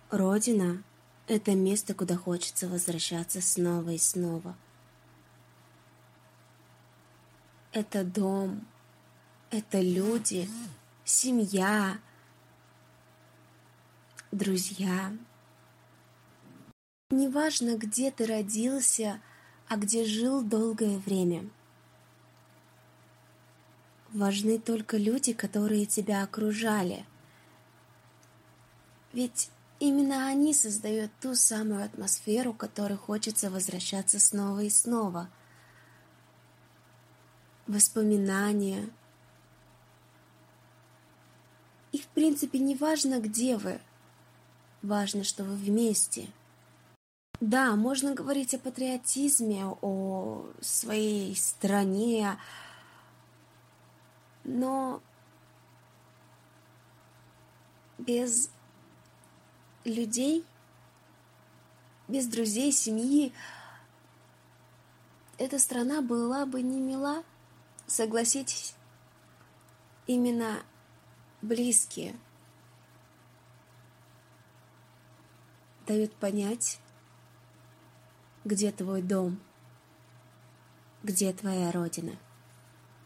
Родина — это место, куда хочется возвращаться снова и снова. Это дом, это люди, семья, друзья. Неважно, где ты родился, а где жил долгое время. Важны только люди, которые тебя окружали. Ведь именно они создают ту самую атмосферу, к которой хочется возвращаться снова и снова. Воспоминания. И в принципе не важно, где вы. Важно, что вы вместе. Да, можно говорить о патриотизме, о своей стране, но без людей, без друзей, семьи, эта страна была бы не мила, согласитесь. Именно близкие дают понять, где твой дом, где твоя родина.